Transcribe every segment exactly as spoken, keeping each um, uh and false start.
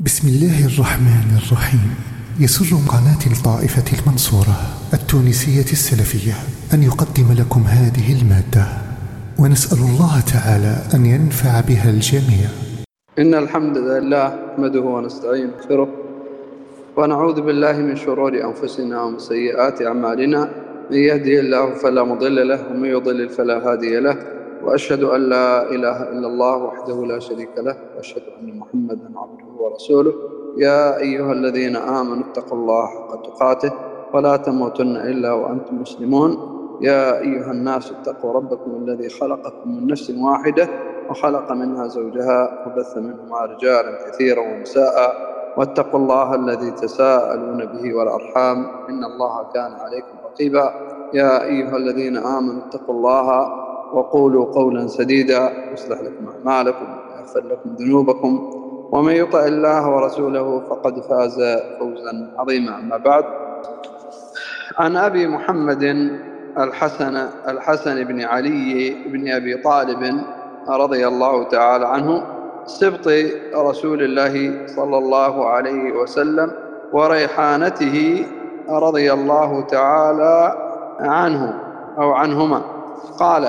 بسم الله الرحمن الرحيم. يسر قناة الطائفة المنصورة التونسية السلفية أن يقدم لكم هذه المادة، ونسأل الله تعالى أن ينفع بها الجميع. إن الحمد لله نحمده ونستعينه ونستغفره ونعوذ بالله من شرور أنفسنا ومن سيئات أعمالنا، من يهده الله فلا مضل له ومن يضلل فلا هادي له، وأشهد أن لا إله إلا الله وحده لا شريك له، وأشهد أن محمدا عبده ورسوله. يا أيها الذين آمنوا اتقوا الله حق تقاته ولا تموتن إلا وأنتم مسلمون. يا أيها الناس اتقوا ربكم الذي خلقكم من نفس واحدة وخلق منها زوجها وبث منهما رجالا كثيرا ونساء، واتقوا الله الذي تساءلون به والأرحام إن الله كان عليكم رقيبا. يا أيها الذين آمنوا اتقوا الله وقولوا قولا سديدا يصلح لكم أعمالكم ويغفر لكم ذنوبكم، ومن يطع الله ورسوله فقد فاز فوزا عظيما. أما بعد، عن أبي محمد الحسن الحسن بن علي بن أبي طالب رضي الله تعالى عنه، سبط رسول الله صلى الله عليه وسلم وريحانته رضي الله تعالى عنه أو عنهما، قال: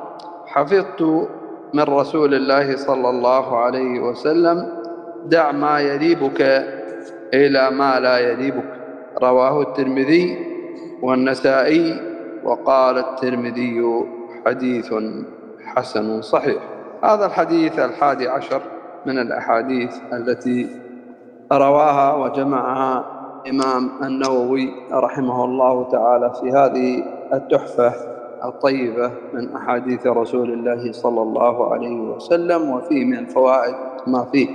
حفظت من رسول الله صلى الله عليه وسلم: دع ما يريبك إلى ما لا يريبك. رواه الترمذي والنسائي، وقال الترمذي: حديث حسن صحيح. هذا الحديث الحادي عشر من الأحاديث التي رواها وجمعها الإمام النووي رحمه الله تعالى في هذه التحفة الطيبة من أحاديث رسول الله صلى الله عليه وسلم، وفيه من الفوائد ما فيه.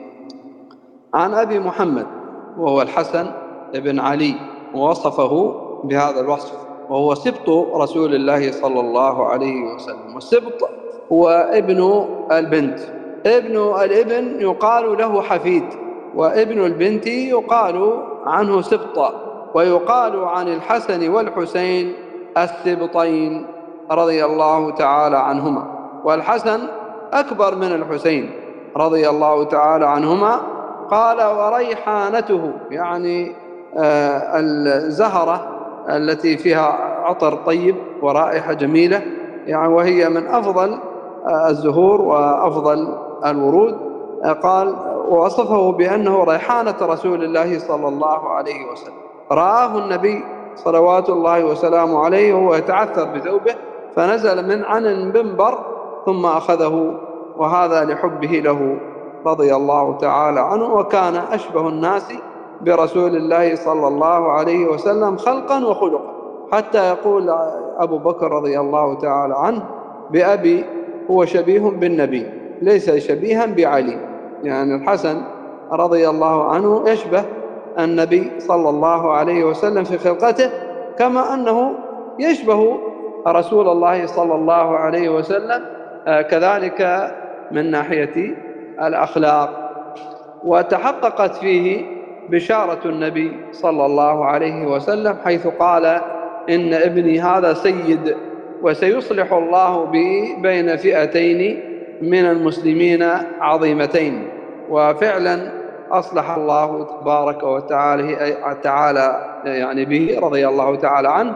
عن أبي محمد وهو الحسن بن علي، ووصفه بهذا الوصف، وهو سبط رسول الله صلى الله عليه وسلم. والسبط هو ابن البنت. ابن الابن يقال له حفيد، وابن البنت يقال عنه سبط. ويقال عن الحسن والحسين السبطين رضي الله تعالى عنهما، والحسن أكبر من الحسين رضي الله تعالى عنهما. قال: وريحانته، يعني آه الزهرة التي فيها عطر طيب ورائحة جميلة، يعني وهي من أفضل آه الزهور وأفضل الورود. آه قال ووصفه بأنه ريحانة رسول الله صلى الله عليه وسلم. رآه النبي صلوات الله وسلامه عليه وهو يتعثر بثوبه، فنزل من عن المنبر ثم أخذه، وهذا لحبه له رضي الله تعالى عنه. وكان أشبه الناس برسول الله صلى الله عليه وسلم خلقا وخلقا، حتى يقول أبو بكر رضي الله تعالى عنه: بأبي هو شبيه بالنبي ليس شبيها بعلي. يعني الحسن رضي الله عنه يشبه النبي صلى الله عليه وسلم في خلقته، كما أنه يشبه رسول الله صلى الله عليه وسلم كذلك من ناحية الأخلاق. وتحققت فيه بشارة النبي صلى الله عليه وسلم، حيث قال: إن ابني هذا سيد وسيصلح الله به بين فئتين من المسلمين عظيمتين. وفعلا أصلح الله تبارك وتعالى تعالى يعني به رضي الله تعالى عنه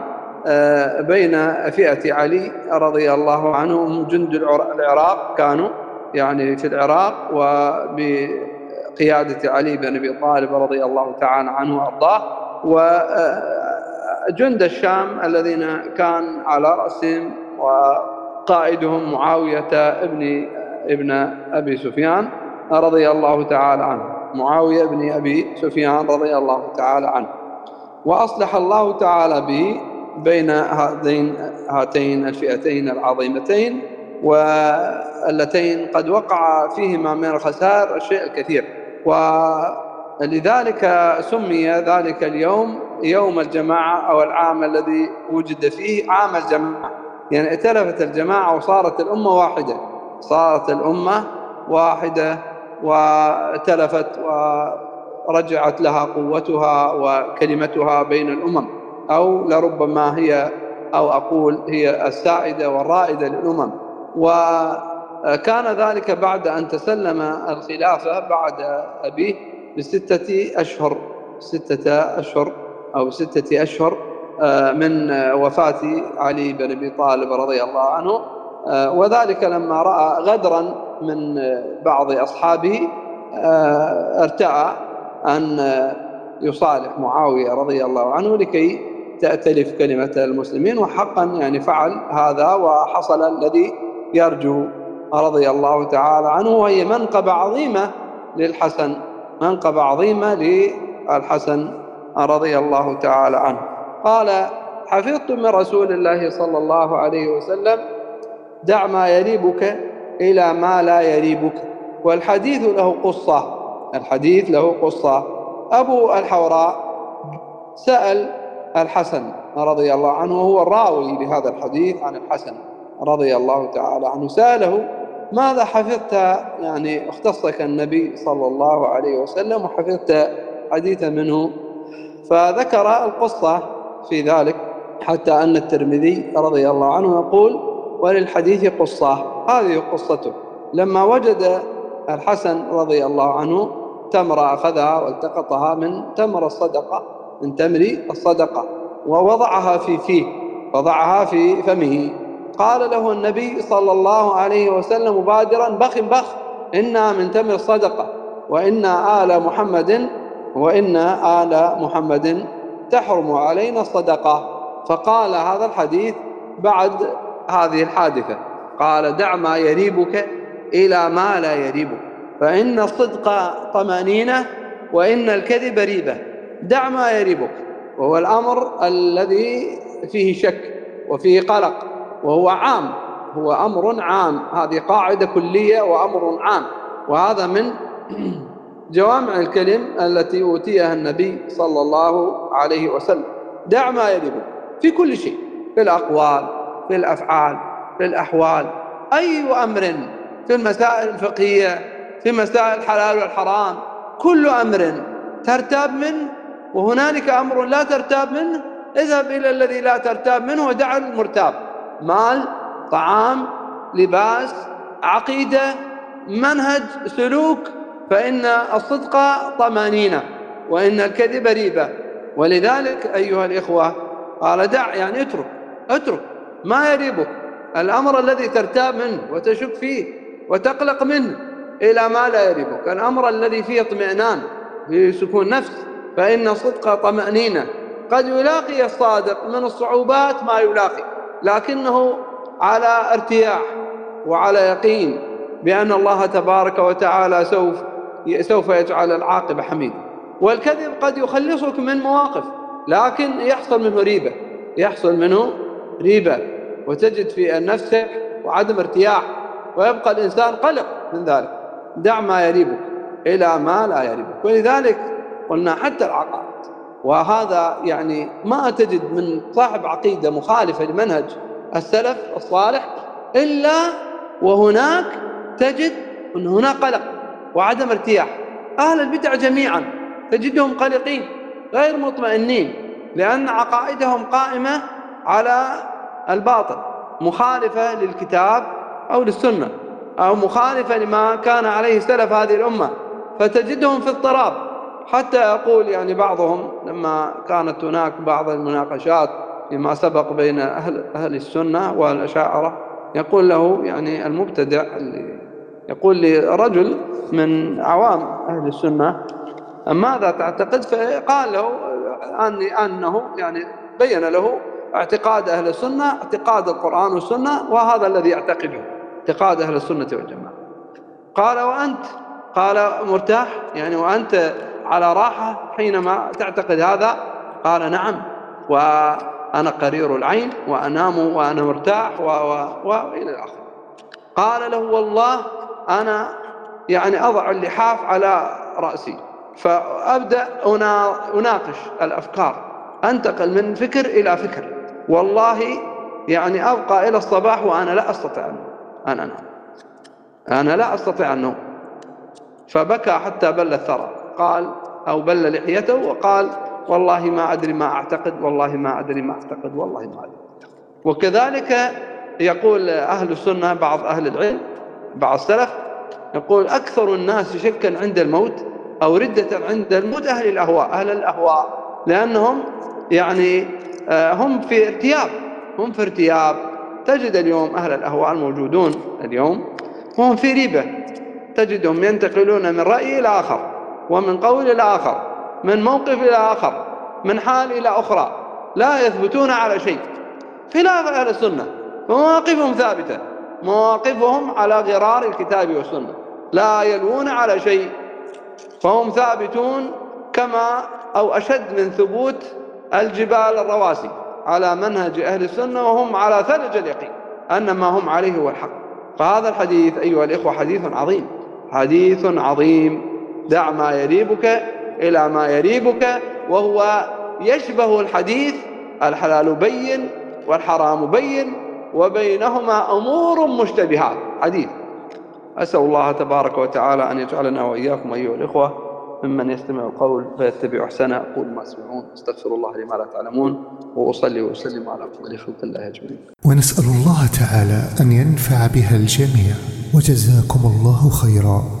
بين فئة علي رضي الله عنه، هم جند العراق، كانوا يعني في العراق وبقيادة علي بن أبي طالب رضي الله تعالى عنه وأرضاه، وجند الشام الذين كان على رأسهم وقائدهم معاوية ابن ابن أبي سفيان رضي الله تعالى عنه، معاوية بن أبي سفيان رضي الله تعالى عنه. وأصلح الله تعالى به بين هاتين هاتين الفئتين العظيمتين، واللتين قد وقع فيهما من الخسائر الشيء الكثير. ولذلك سمي ذلك اليوم يوم الجماعة، أو العام الذي وجد فيه عام الجماعة، يعني ائتلفت الجماعة وصارت الأمة واحدة، صارت الأمة واحدة وتلفت ورجعت لها قوتها وكلمتها بين الأمم، أو لربما هي أو أقول هي السائدة والرائدة للأمم. وكان ذلك بعد أن تسلم الخلافة بعد أبيه بستة أشهر ستة أشهر أو ستة أشهر من وفاة علي بن أبي طالب رضي الله عنه، وذلك لما رأى غدرا من بعض أصحابه ارتأى أن يصالح معاوية رضي الله عنه لكي تأتلف كلمة المسلمين، وحقا يعني فعل هذا وحصل الذي يرجو رضي الله تعالى عنه، وهي منقبة عظيمة للحسن، منقبة عظيمة للحسن رضي الله تعالى عنه. قال: حفظت من رسول الله صلى الله عليه وسلم: دع ما يريبك إلى ما لا يريبك. والحديث له قصة، الحديث له قصة. أبو الحوراء سأل الحسن رضي الله عنه، وهو الراوي لهذا الحديث عن الحسن رضي الله تعالى عنه، سأله: ماذا حفظت؟ يعني اختصك النبي صلى الله عليه وسلم وحفظت حديثا منه. فذكر القصة في ذلك، حتى أن الترمذي رضي الله عنه يقول: وللحديث قصة. هذه قصته. لما وجد الحسن رضي الله عنه تمرة أخذها والتقطها من تمر الصدقة، من تمر الصدقة، ووضعها في فيه، وضعها في فمه. قال له النبي صلى الله عليه وسلم مبادرا: بخ بخ، إنا من تمر الصدقة، وإنا آل محمد وإنا آل محمد تحرم علينا الصدقة. فقال هذا الحديث بعد هذه الحادثة، قال: دع ما يريبك إلى ما لا يريبك، فإن الصدق طمأنينة وإن الكذب ريبة. دع ما يريبك، وهو الأمر الذي فيه شك وفيه قلق، وهو عام، هو أمر عام، هذه قاعدة كلية وأمر عام، وهذا من جوامع الكلم التي أوتيها النبي صلى الله عليه وسلم. دع ما يريبك في كل شيء، في الأقوال، في الأفعال، في الأحوال، أي أمر، في المسائل الفقهية، في مسائل الحلال والحرام، كل أمر ترتاب منه وهنالك أمر لا ترتاب منه، اذهب إلى الذي لا ترتاب منه ودع المرتاب. مال، طعام، لباس، عقيدة، منهج، سلوك، فإن الصدق طمأنينة وإن الكذب ريبة. ولذلك أيها الإخوة قال: دع، يعني اترك، اترك ما يريبك، الأمر الذي ترتاب منه وتشك فيه وتقلق منه، إلى ما لا يريبك، الأمر الذي فيه اطمئنان، فيه سكون نفس، فإن الصدق طمأنينة. قد يلاقي الصادق من الصعوبات ما يلاقي، لكنه على ارتياح وعلى يقين بأن الله تبارك وتعالى سوف سوف يجعل العاقبة حميدة. والكذب قد يخلصك من مواقف، لكن يحصل منه ريبة، يحصل منه ريبة، وتجد في نفسك وعدم ارتياح، ويبقى الإنسان قلق من ذلك. دع ما يريبك إلى ما لا يريبك. ولذلك قلنا حتى العقائد، وهذا يعني ما تجد من صاحب عقيدة مخالفة لمنهج السلف الصالح إلا وهناك تجد أن هناك قلق وعدم ارتياح. أهل البدع جميعا تجدهم قلقين غير مطمئنين، لأن عقائدهم قائمة على الباطل، مخالفة للكتاب أو للسنة، أو مخالفة لما كان عليه سلف هذه الأمة، فتجدهم في اضطراب. حتى يقول يعني بعضهم لما كانت هناك بعض المناقشات فيما سبق بين أهل, أهل السنة والأشاعرة، يقول له يعني المبتدع اللي يقول لرجل من عوام أهل السنة: ماذا تعتقد؟ فقال له أني أنه يعني بين له اعتقاد أهل السنة، اعتقاد القرآن والسنة، وهذا الذي يعتقده اعتقاد أهل السنة والجماعة. قال: وأنت؟ قال: مرتاح، يعني وأنت على راحة حينما تعتقد هذا؟ قال: نعم، وأنا قرير العين وأنام وأنا مرتاح و... و... وإلى الآخر. قال له: والله أنا يعني أضع اللحاف على رأسي فأبدأ أناقش الأفكار، أنتقل من فكر إلى فكر، والله يعني أبقى إلى الصباح وأنا لا أستطيع أن أنام، أنا لا أستطيع النوم. فبكى حتى بل الثرى، قال أو بل لحيته، وقال: والله ما أدري ما أعتقد، والله ما أدري ما أعتقد، والله ما أدري. وكذلك يقول أهل السنة، بعض أهل العلم، بعض السلف، يقول: أكثر الناس شكا عند الموت أو ردة عند الموت أهل الأهواء أهل الأهواء لأنهم يعني هم في ارتياب هم في ارتياب تجد اليوم أهل الأهواء الموجودون اليوم هم في ريبة، تجدهم ينتقلون من رأي إلى آخر، ومن قول إلى آخر، من موقف إلى آخر، من حال إلى أخرى، لا يثبتون على شيء، خلاف أهل السنة. فمواقفهم ثابتة، مواقفهم على غرار الكتاب والسنة، لا يلوون على شيء، فهم ثابتون كما أو أشد من ثبوت الجبال الرواسي على منهج أهل السنة، وهم على ثلج اليقين أن ما هم عليه هو الحق. فهذا الحديث أيها الإخوة حديث عظيم، حديث عظيم. دع ما يريبك إلى ما يريبك، وهو يشبه الحديث الحلال بين والحرام بين وبينهما أمور مشتبهات حديث. أسأل الله تبارك وتعالى أن يجعلنا وإياكم أيها الإخوة ممن يستمع القول فيتبع أحسنه. أقول ما تسمعون، استغفر الله لي ما لا تعلمون، وأصلي وأسلم على أفضل خلق الله أجمعين. ونسأل الله تعالى أن ينفع بها الجميع، وجزاكم الله خيرا.